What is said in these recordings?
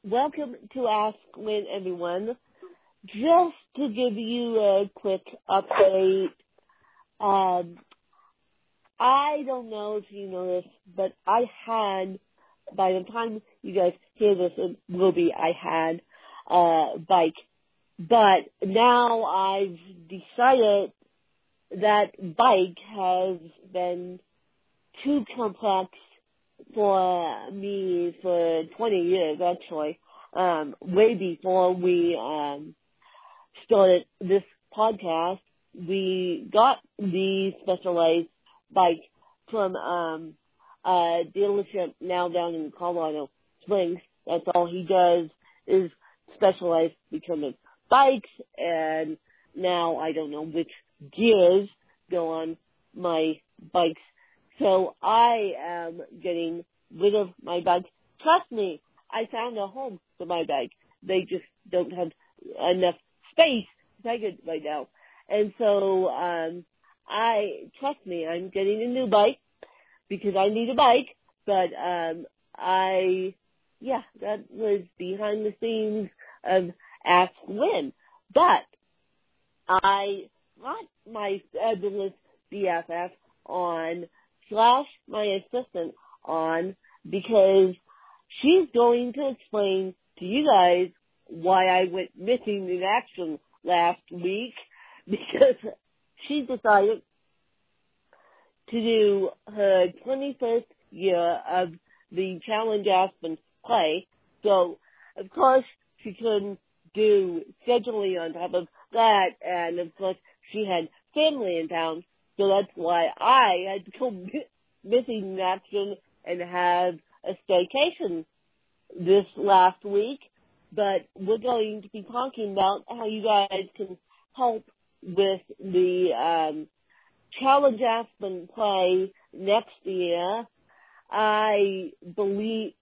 welcome to Ask Lynn, everyone. Just to give you a quick update, I don't know if you know this, but I had, by the time you guys hear this, I had a bike. But now I've decided that bike has been too complex for me for 20 years, actually. Way before we started this podcast, we got the Specialized bike from a dealership now down in Colorado Springs. That's all he does is Specialized becoming bikes, and now I don't know which gears go on my bikes. So I am getting rid of my bike. Trust me, I found a home for my bike. They just don't have enough space to take it right now. And so trust me, I'm getting a new bike because I need a bike. But that was behind the scenes of Ask Lynn. But I got my fabulous BFF on / my assistant on because she's going to explain to you guys why I went missing in action last week, because she decided to do her 21st year of the Challenge Aspen play. So, of course, she couldn't do scheduling on top of that, and of course, she had family in town. So that's why I had to go missing in action and have a staycation this last week. But we're going to be talking about how you guys can help with the Challenge Aspen play next year. I believe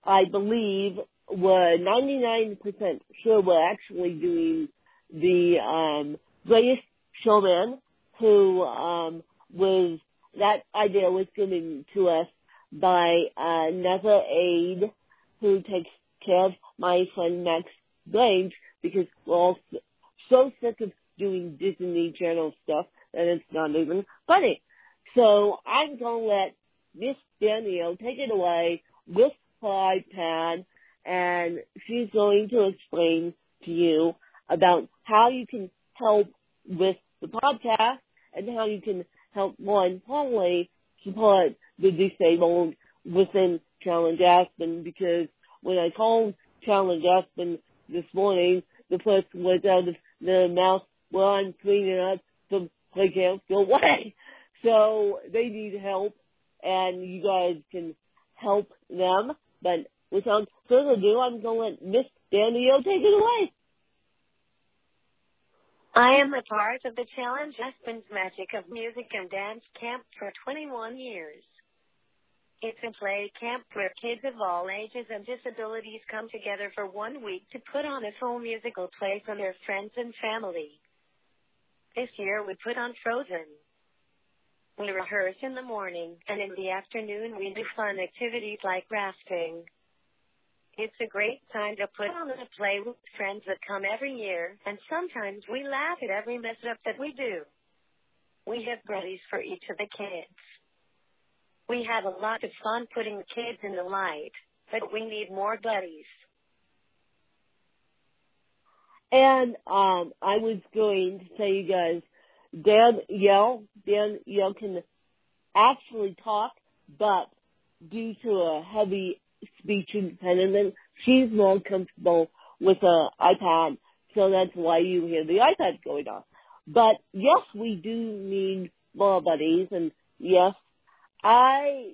we're 99% sure we're actually doing the Greatest Showman, who that idea was given to us by Nether Aid, who takes care of my friend Max Blaine, because we're all so sick of doing Disney Channel stuff that it's not even funny. So I'm going to let Miss Danielle take it away with her iPad, and she's going to explain to you about how you can help with the podcast and how you can help, more importantly, support the disabled within Challenge Aspen, because when I called Challenge Aspen this morning, the first words out of their mouth were, "I'm cleaning up some playgrounds, go away." So they need help, and you guys can help them. But without further ado, I'm going to let Miss Danielle take it away. I am a part of the Challenge Aspen's Magic of Music and Dance Camp for 21 years. It's a play camp where kids of all ages and disabilities come together for 1 week to put on a full musical play for their friends and family. This year we put on Frozen. We rehearse in the morning, and in the afternoon we do fun activities like rafting. It's a great time to put on a play with friends that come every year, and sometimes we laugh at every mess-up that we do. We have buddies for each of the kids. We have a lot of fun putting the kids in the light, but we need more buddies. And I was going to say, you guys, Danielle can actually talk, but due to a heavy speech impediment, she's more comfortable with an iPad, so that's why you hear the iPad going on. But yes, we do need more buddies, and yes, I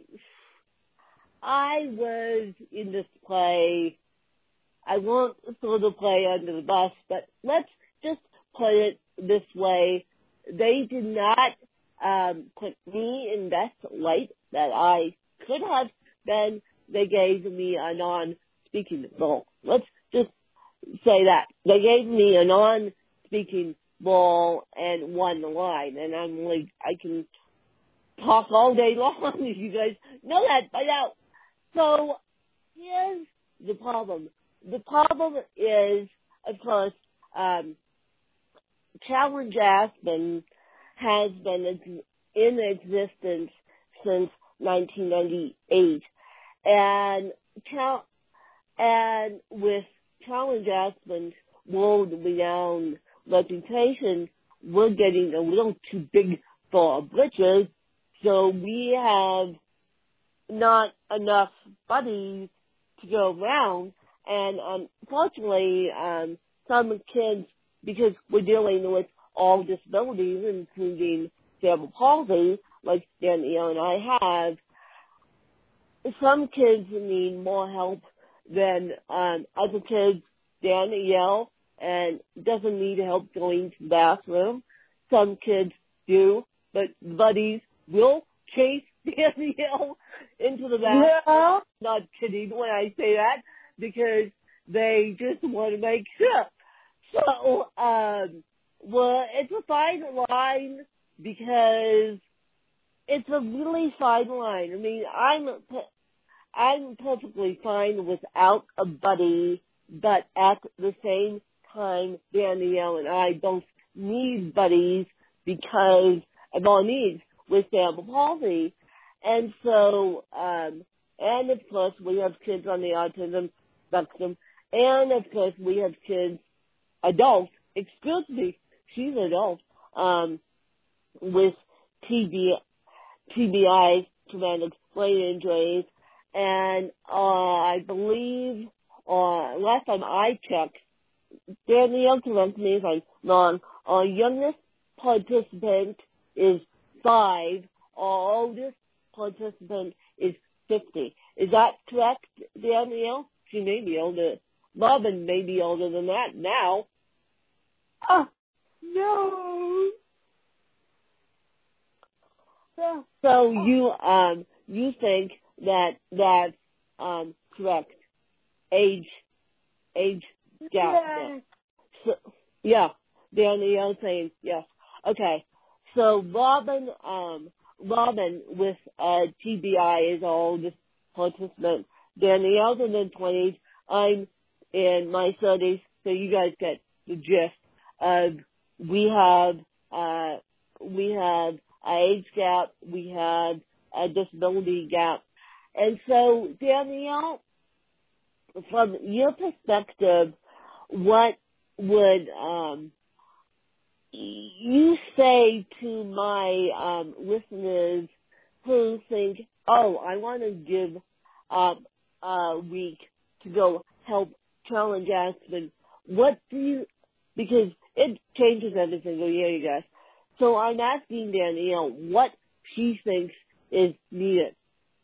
was in this play. I won't throw the play under the bus, but let's just put it this way. They did not put me in best light that I could have been. They gave me a non-speaking role. Let's just say that. They gave me a non-speaking role and one line, and I'm like, I can talk all day long. You guys know that by now. So here's the problem the problem is, of course, Challenge Aspen has been in existence since 1998, and with Challenge Aspen's world-renowned reputation, we're getting a little too big for our britches, so we have not enough buddies to go around, and unfortunately, some kids, because we're dealing with all disabilities, including cerebral palsy, like Danielle and I have, some kids need more help than other kids. Danielle and doesn't need help going to the bathroom. Some kids do, but buddies will chase Danielle into the bathroom. Yeah. Not kidding when I say that, because they just want to make sure. So, well, it's a fine line, because it's a really fine line. I mean, I'm perfectly fine without a buddy, but at the same time, Danielle and I both need buddies because of our needs with cerebral palsy. And so, and of course, we have kids on the autism spectrum, and of course, we have kids, adults, excuse me, she's an adult, with TBI, traumatic brain injuries, and I believe, last time I checked, Danielle, correct me if I'm wrong, our youngest participant is 5, our oldest participant is 50. Is that correct, Danielle? She may be older. Robin may be older than that now. Oh, no. So you think that that's correct age gap? Yeah. So, yeah, Danielle saying yes. Okay, so Robin with TBI is our oldest participant. Danielle's in the 20s. I'm in my 30s. So you guys get the gist. We have an age gap, we have a disability gap. And so, Danielle, from your perspective, what would you say to my listeners who think, oh, I want to give up a week to go help Challenge Aspen? What do you, because it changes every single year, you guys. So I'm asking Danielle what she thinks is needed.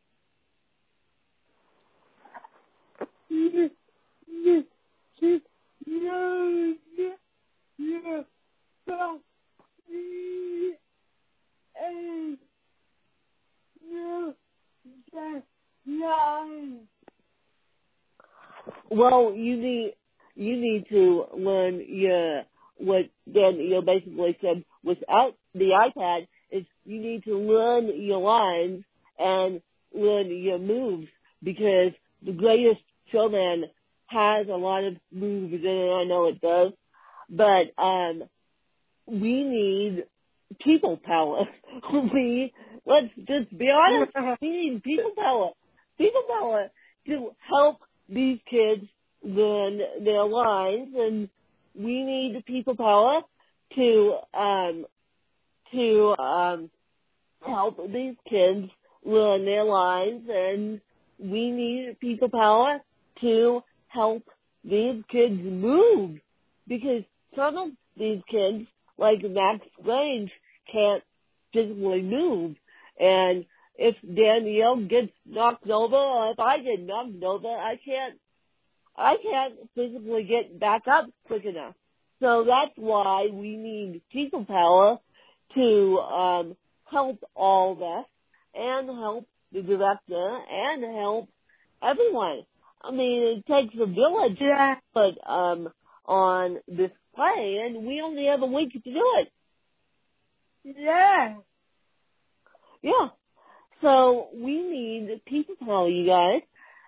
Well, you need to learn what Danielle basically said without the iPad is you need to learn your lines and learn your moves, because the Greatest Showman has a lot of moves in it. I know it does, but we need people power. Let's just be honest. We need people power. People power to help these kids learn their lines, and we need people power to help these kids learn their lines, and we need people power to help these kids move, because some of these kids, like Max Grange, can't physically move. And if Danielle gets knocked over, or if I get knocked over, I can't physically get back up quick enough. So that's why we need people power to help all of us, and help the director, and help everyone. I mean, it takes a village to put on this play, and we only have a week to do it. Yeah. Yeah. So we need people power, you guys.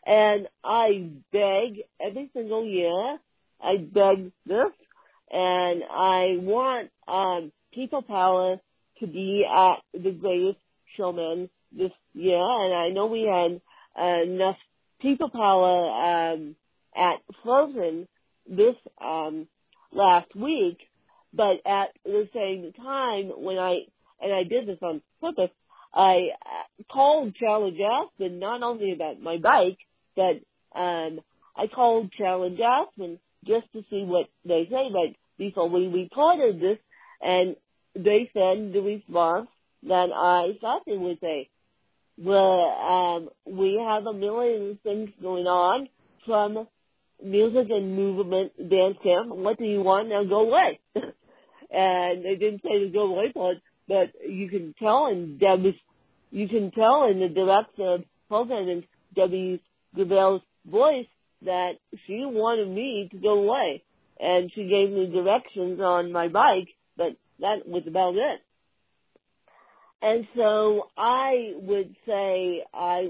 And I beg every single year, I beg this, and I want People Power to be at the Greatest Showman this year, and I know we had enough People Power at Frozen this last week, but at the same time, when I did this on purpose, I called Charlie Jasmine not only about my bike, but I called Charlie Jasmine just to see what they say. But before we recorded this, and they said the response that I thought they would say. Well, we have a million things going on from music and movement dance camp. What do you want? Now go away. And they didn't say the go away part, but you can tell in the director of programming, Debbie Gravel's voice, that she wanted me to go away. And she gave me directions on my bike, but that was about it. And so I would say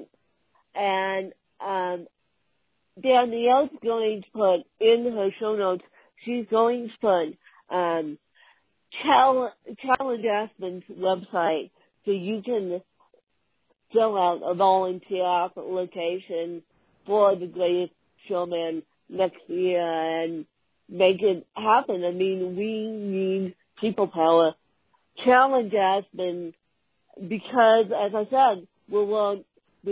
Danielle's going to put in her show notes, she's going to put Challenge Aspen's website so you can fill out a volunteer application for the Greatest Showman next year and make it happen. I mean, we need People Power. Challenge Aspen, because, as I said, we're world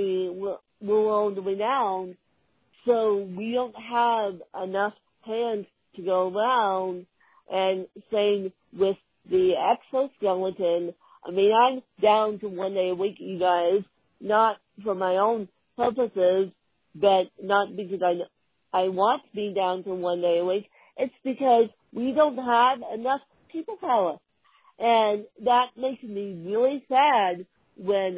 renowned, so we don't have enough hands to go around. And same with the exoskeleton. I mean, I'm down to one day a week, you guys, not for my own purposes, but not because I want to be down to one day a week. It's because we don't have enough People Power. And that makes me really sad when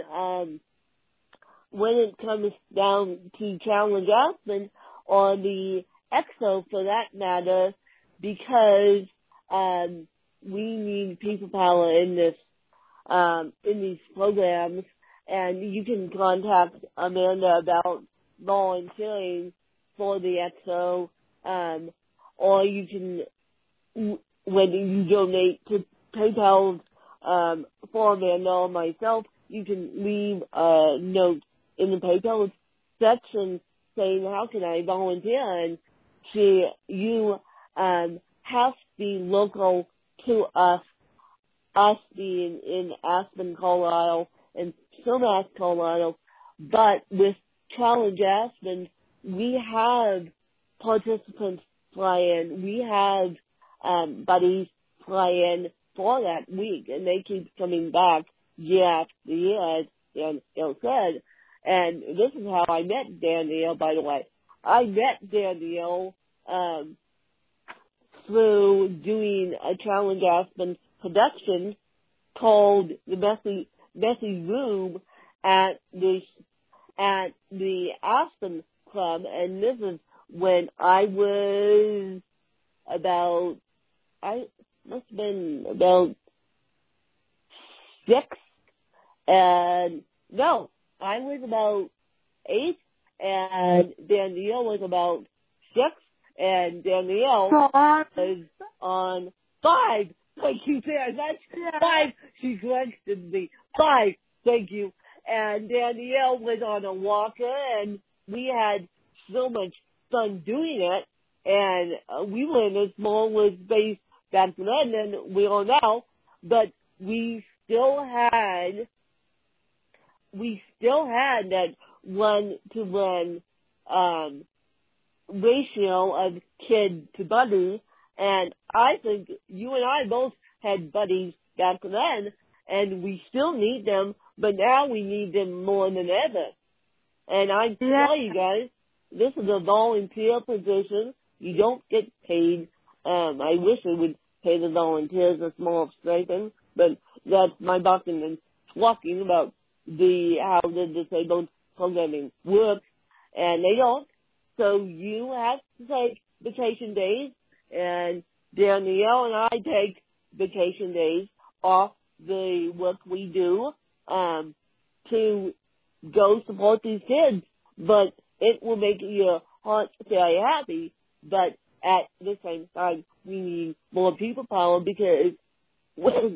it comes down to Challenge Aspen or the EXO for that matter, because we need People Power in these programs. And you can contact Amanda about volunteering for the EXO, or you can, when you donate to PayPal for Amanda or myself, you can leave a note in the PayPal section saying, how can I volunteer? And you have to be local to us being in Aspen, Colorado, and Sumas, Colorado. But with Challenge Aspen, we have participants fly in. We have buddies fly in for that week, and they keep coming back year after year, as Danielle said. And this is how I met Danielle, by the way. I met Danielle through doing a Challenge Aspen production called The Messy Room at the Aspen Club, and this is when I was must have been about 6, and no, I was about 8, and Danielle was about 6, and Danielle was on 5. Thank you very much. 5. She corrected me. 5. Thank you. And Danielle was on a walker, and we had so much fun doing it. And we were in a smaller space back then than we are now, but we still had that 1-to-1 ratio of kid to buddy. And I think you and I both had buddies back then, and we still need them, but now we need them more than ever. And I tell you guys, this is a volunteer position. You don't get paid. I wish I would pay the volunteers a small stipend, but that's my boss and talking about how the disabled programming works, and they don't. So you have to take vacation days, and Danielle and I take vacation days off the work we do to go support these kids. But it will make your heart very happy, but at the same time, we need more people power because when,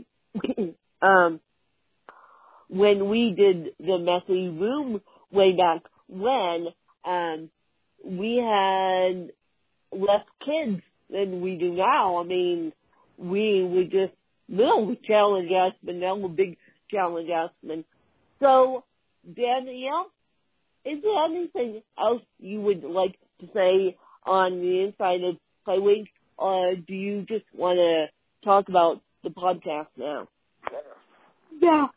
when we did the messy room way back when, we had less kids than we do now. I mean, we were just little challenge Aspen, now we're big challenge Aspen. So, Danielle, is there anything else you would like to say on the inside of Playwink, or do you just want to talk about the podcast now? Yeah.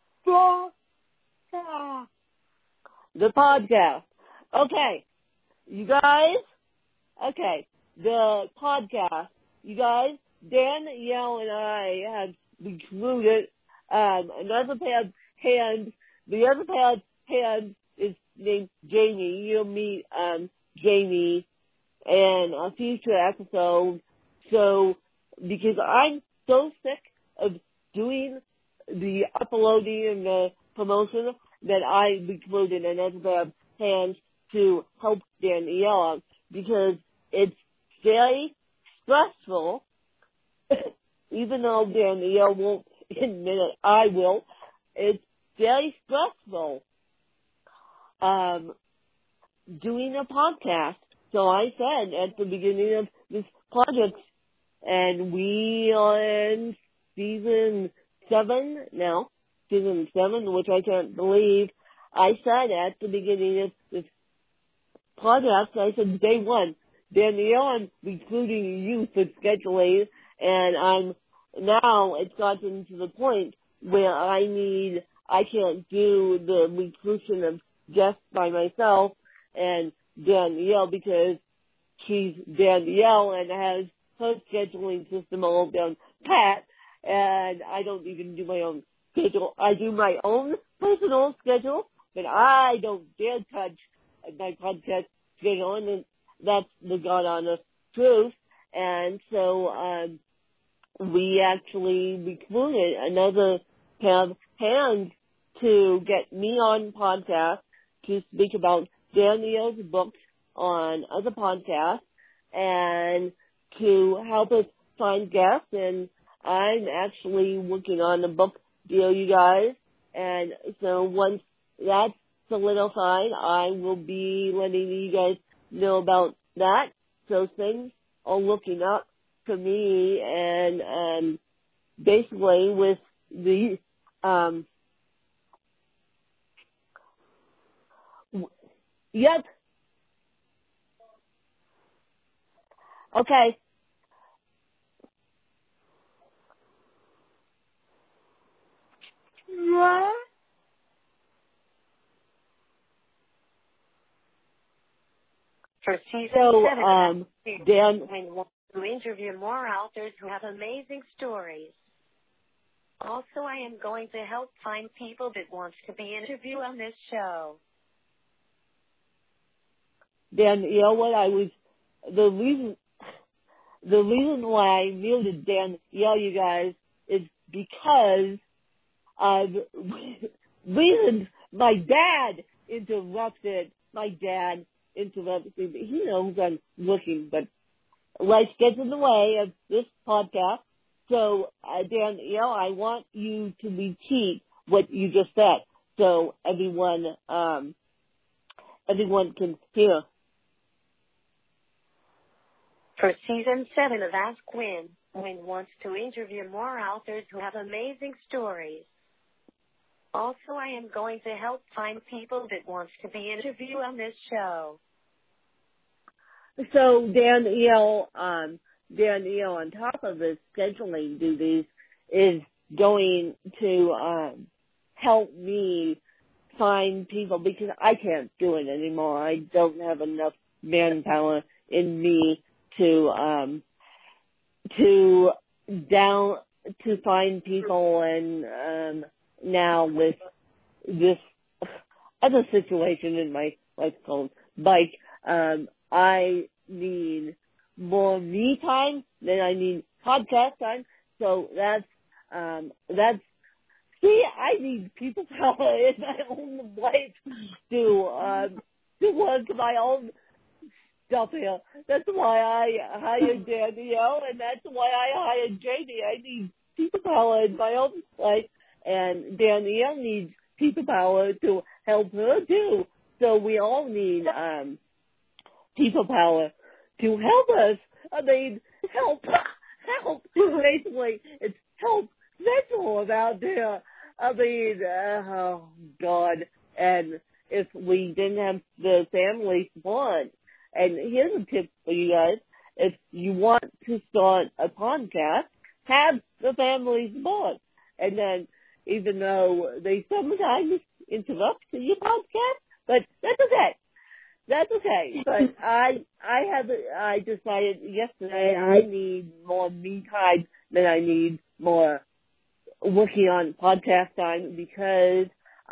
The podcast. Okay. You guys? Okay. The podcast. You guys, Danielle and I have recruited another pair of hands. The other pair of hands is named Jamie. You'll meet Jamie in a future episode. So, because I'm so sick of doing the uploading and the promotion that I recruited another pair of hands to help Danielle out because it's very stressful, even though Danielle won't admit it, I will. It's very stressful doing a podcast. So I said at the beginning of this project, and we are in season 7 now, season 7, which I can't believe. I said at the beginning of this project, I said day 1, Danielle, I'm recruiting you for scheduling, and it's gotten to the point where I can't do the recruitment of guests by myself and Danielle because she's Danielle and has her scheduling system all down pat, and I don't even do my own schedule. I do my own personal schedule, but I don't dare touch my podcast schedule, and that's the God honest truth. And so we actually recruited another pair of hands to get me on podcast to speak about Danielle's books on other podcasts and to help us find guests. And I'm actually working on a book deal, you guys. And so once that's solidified, I will be letting you guys know about that. So things are looking up for me, and basically with the yep. Okay. What? For season 7, Dan, we want to interview more authors who have amazing stories. Also, I am going to help find people that want to be interviewed on this show. Dan, you know what? The reason why I muted Danielle, you guys, is because of reasons my dad interrupted. He knows I'm looking, but life gets in the way of this podcast. So, Danielle, I want you to repeat what you just said so everyone can hear. For season 7 of Ask Win wants to interview more authors who have amazing stories. Also, I am going to help find people that want to be interviewed on this show. So Danielle, on top of his scheduling duties, is going to help me find people because I can't do it anymore. I don't have enough manpower in me to find people, and now with this other situation in my life called bike, I need more me time than I need podcast time. So that's see, I need people power in my own life to to work my own stuff here. That's why I hired Danielle, and that's why I hired Jamie. I need people power in my own life, and Danielle needs people power to help her too. So we all need people power to help us. I mean, help. Basically, it's help mental out there. I mean, oh God. And if we didn't have the family support, and here's a tip for you guys: if you want to start a podcast, have the family support. And then, even though they sometimes interrupt your podcast, but that's okay. That's okay. But I decided yesterday I need more me time than I need more working on podcast time, because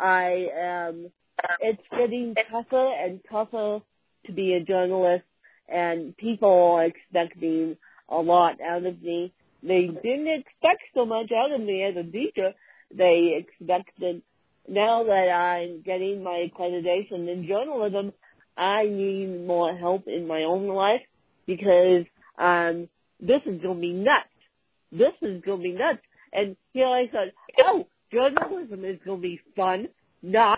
it's getting tougher and tougher to be a journalist, and people are expecting a lot out of me. They didn't expect so much out of me as a teacher. They expected, now that I'm getting my accreditation in journalism, I need more help in my own life, because this is going to be nuts. This is going to be nuts. And here I thought, oh, journalism is going to be fun. Not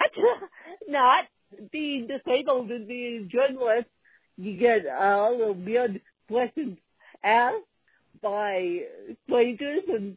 being disabled and being a journalist. You get all the weird questions asked by strangers, and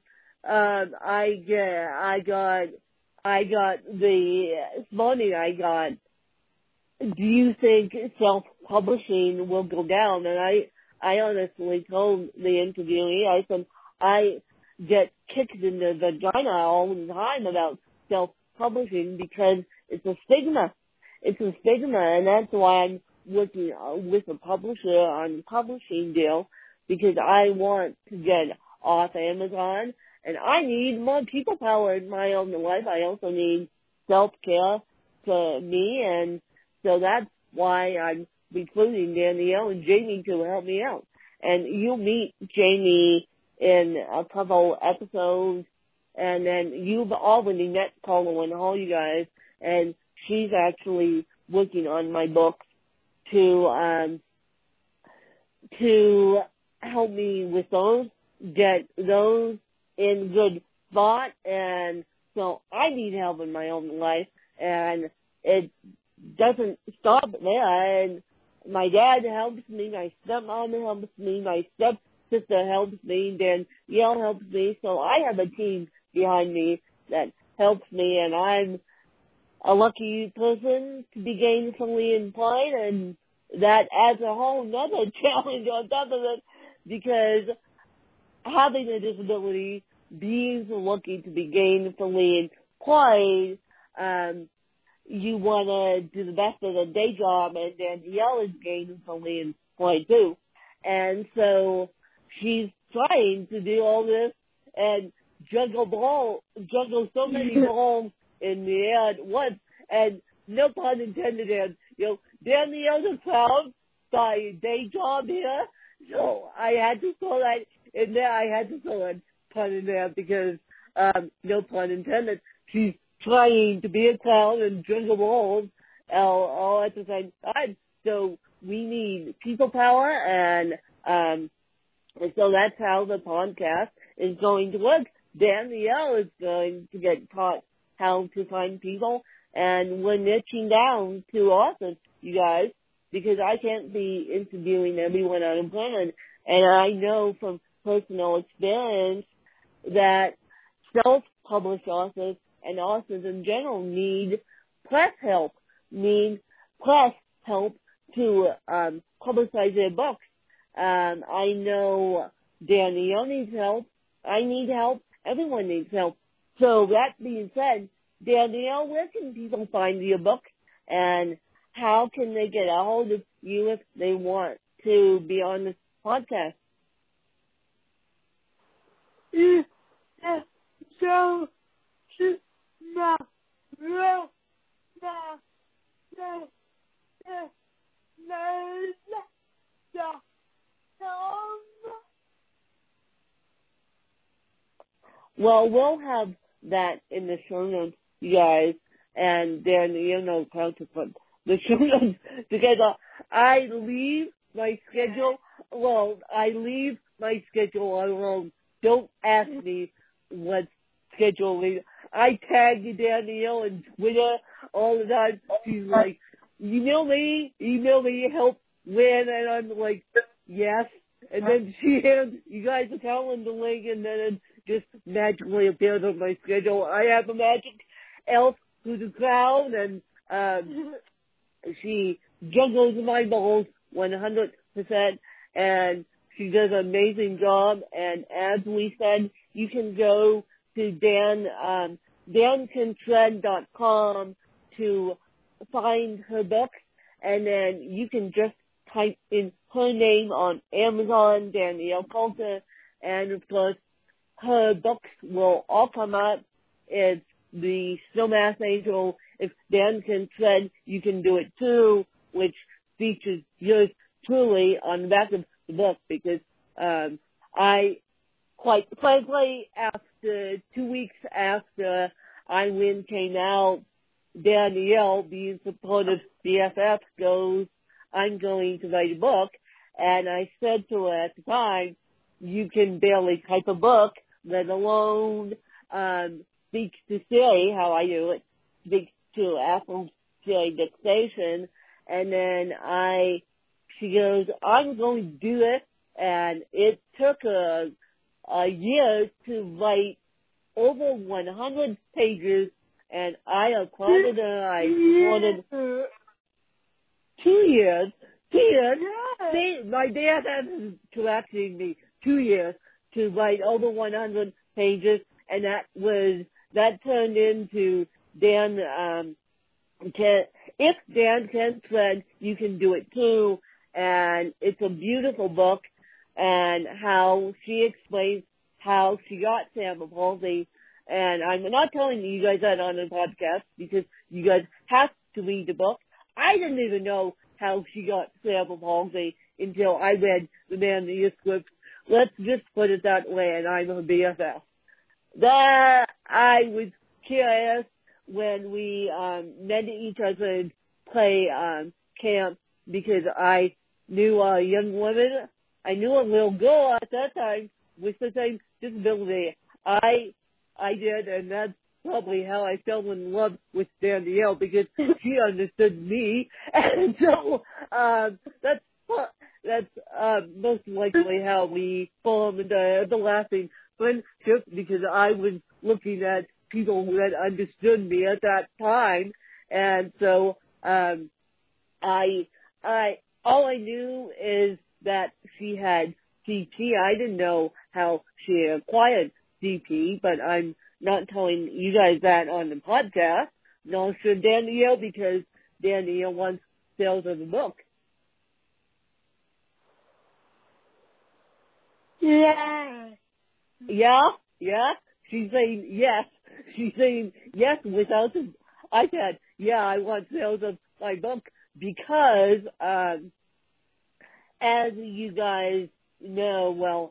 I got this morning I got, do you think self-publishing will go down? And I honestly told the interviewee, I said, I get kicked in the vagina all the time about self-publishing because it's a stigma. It's a stigma, and that's why I'm working with a publisher on a publishing deal, because I want to get off Amazon, and I need more people power in my own life. I also need self-care for me, and so that's why I'm recruiting Danielle and Jamie to help me out. And you'll meet Jamie in a couple episodes, and then you've already met Colin Hall, you guys, and she's actually working on my book to help me with those, get those in good spot. And so I need help in my own life, and it doesn't stop there. And my dad helps me, my stepmom helps me, my stepsister helps me, Danielle helps me. So I have a team behind me that helps me, and I'm a lucky person to be gainfully employed, and that adds a whole nother challenge on top of it, because having a disability, being so lucky to be gainfully employed, you want to do the best at a day job, and Danielle is gainfully employed too. And so she's trying to do all this and juggle so many balls in the air at once, and no pun intended, and, Danielle's a clown by day job here, so I had to throw that in there. I had to throw a pun in there because, no pun intended, she's trying to be a clown and juggle balls all at the same time. So we need people power, and so that's how the podcast is going to work. Danielle is going to get taught how to find people, and we're niching down to authors, you guys, because I can't be interviewing everyone on the planet. And I know from personal experience that self-published authors and authors in general need press help to publicize their books. I know Danielle needs help. I need help. Everyone needs help. So that being said, Danielle, where can people find your book, and how can they get a hold of you if they want to be on this podcast? Well, we'll have that in the show notes, you guys, and then you'll know how to put the children together. I leave my schedule alone. Don't ask me what schedule is. I tag Danielle on Twitter all the time. She's like, email me, help when, and I'm like, yes. And then she hands you guys a calendar link, and then it just magically appears on my schedule. I have a magic elf who's a clown, and she juggles my balls 100%, and she does an amazing job. And as we said, you can go to dancantread.com to find her books, and then you can just type in her name on Amazon, Danielle Coulter, and of course her books will all come up. It's the Snowmass Angel. If Dan Can Tread, You Can Do It Too, which features yours truly on the back of the book, because I, quite frankly, after 2 weeks after I Win came out, Danielle, being supportive BFF, goes, I'm going to write a book. And I said to her at the time, you can barely type a book, let alone speak to Siri, how I do it, speak to Apple Siri dictation. And then she goes, I'm going to do it. And it took her a year to write over 100 pages, and I applauded her. I applauded 2 years. 2 years. See, my dad is correcting me. 2 years to write over 100 pages, and that turned into if Dan Can Tread, You Can Do It Too. And it's a beautiful book, and how she explains how she got cerebral palsy. And I'm not telling you guys that on the podcast, because you guys have to read the book. I didn't even know how she got cerebral palsy until I read the manuscript. Let's just put it that way, and I'm a BFF. That I was curious when we met each other and play camp, because I knew a young woman. I knew a little girl at that time with the same disability. I did, and that's probably how I fell in love with Danielle, because she understood me. And so that's most likely how we formed the lasting friendship, because I was looking at people that understood me at that time. And so all I knew is that she had CP. I didn't know how she acquired CP, but I'm not telling you guys that on the podcast. Nor should Danielle, because Danielle wants sales of the book. Yeah. Yeah? She's saying yes. She's saying yes without the... I said, yeah, I want sales of my book, because as you guys know, well,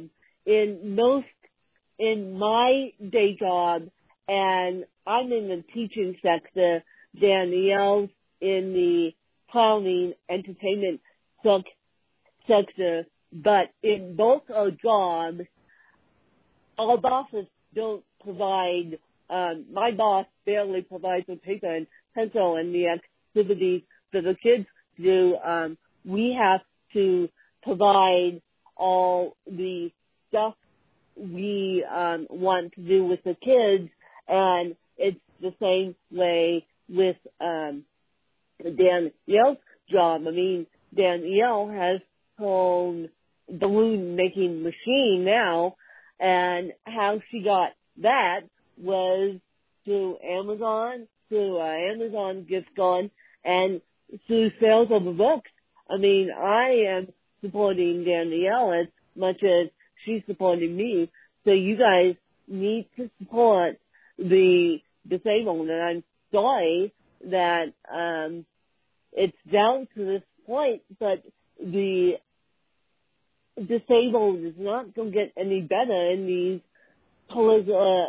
in my day job, and I'm in the teaching sector, Danielle's in the clowning entertainment sector, but in both our jobs, our bosses don't provide, my boss barely provides the paper and pencil and the activities for the kids to do. We have to provide all the stuff we want to do with the kids, and it's the same way with Danielle's job. I mean, Danielle has her own balloon making machine now, and how she got that was through Amazon gift card, and through sales of the books. I mean, I am supporting Danielle as much as she's supporting me. So you guys need to support the disabled. And I'm sorry that it's down to this point, but the disabled is not going to get any better in these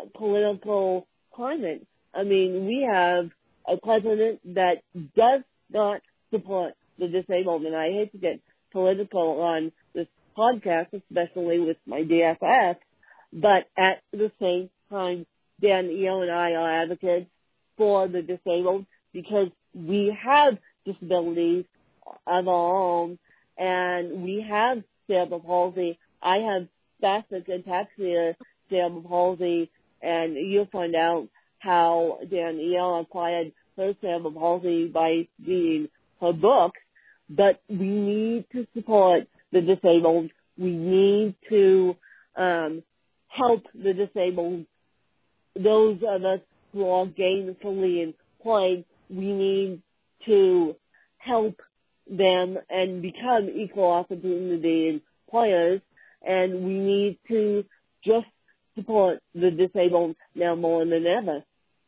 political climate. I mean, we have a president that does not support the disabled. And I hate to get political on this podcast, especially with my DFS, but at the same time, Dan Eo and I are advocates for the disabled because we have disabilities of our own, and we have cerebral palsy. I have spastic ataxia cerebral palsy, and you'll find out how Danielle acquired her cerebral palsy by reading her books. But we need to support the disabled. We need to help the disabled. Those of us who are gainfully employed, we need to help them and become equal opportunity employers, and we need to just support the disabled now more than ever.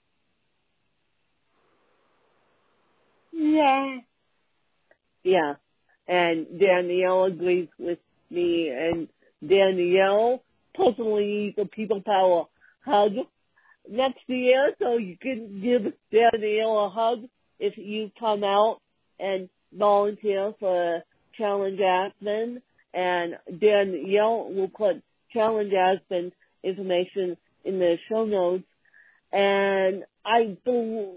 Yeah. Yeah, and Danielle agrees with me, and Danielle personally needs a People Power hug next year, so you can give Danielle a hug if you come out and volunteer for Challenge Aspen, and Danielle will put Challenge Aspen information in the show notes, and I believe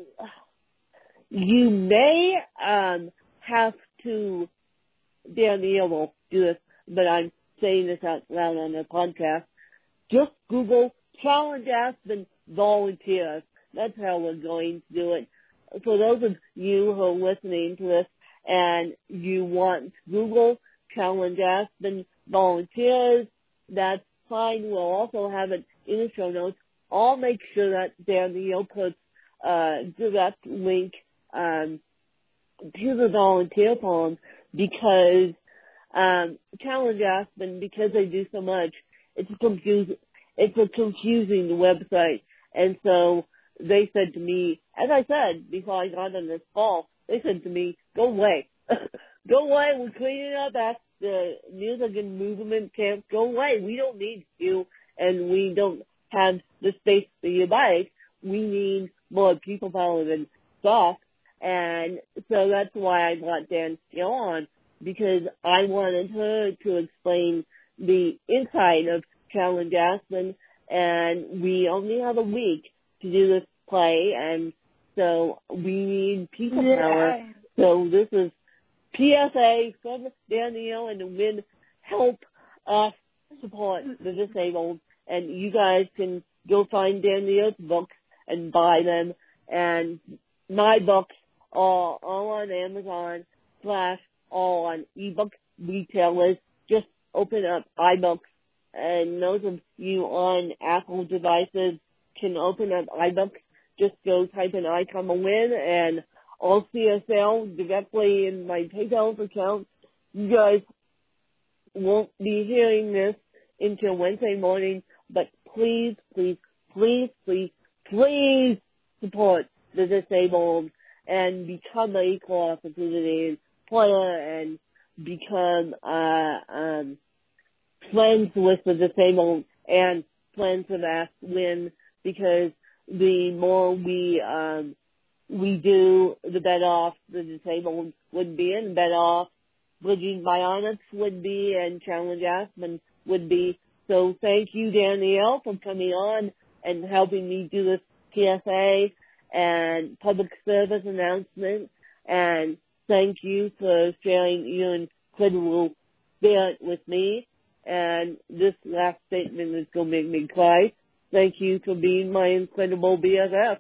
you may have to, Danielle will do this, but I'm saying this out loud on the podcast. Just Google Challenge Aspen volunteers. That's how we're going to do it. For those of you who are listening to this and you want to Google Challenge Aspen volunteers, that's fine. We'll also have it in the show notes. I'll make sure that Danielle puts a direct link to the volunteer form because Challenge Aspen, because they do so much, it's a confusing website. And so they said to me, as I said before I got on this call, they said to me, go away. Go away. We're cleaning up at the music and movement camp. Go away. We don't need you, and we don't have the space for your bike. We need more people power than stuff. And so that's why I brought Danielle on, because I wanted her to explain the inside of Challenge Aspen, and we only have a week to do this play, and so we need people power. So this is PSA from Danielle and the WIN. Help us support the disabled, and you guys can go find Danielle's books and buy them, and my books are all on Amazon / all on ebook retailers. Just open up iBooks, and those of you on Apple devices can open up iBooks. Just go type in I Come a Win, and I'll see a sale directly in my PayPal account. You guys won't be hearing this until Wednesday morning, but please, please, please, please, please support the disabled and become an equal opportunity employer and become friends with the disabled and friends of Ask Win, because the more we do, the better off the disabled would be, and better off Bridging Bionics would be, and Challenge Aspen would be. So thank you, Danielle, for coming on and helping me do this PSA and public service announcement. And thank you for sharing your incredible spirit with me. And this last statement is going to make me cry. Thank you for being my incredible BFF.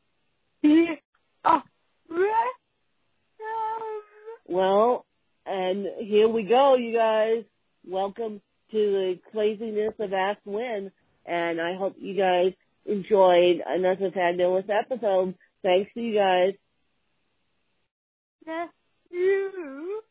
Well, and here we go, you guys. Welcome to the craziness of Ask Win, and I hope you guys enjoyed another fabulous episode. Thanks to you guys. Yes, you.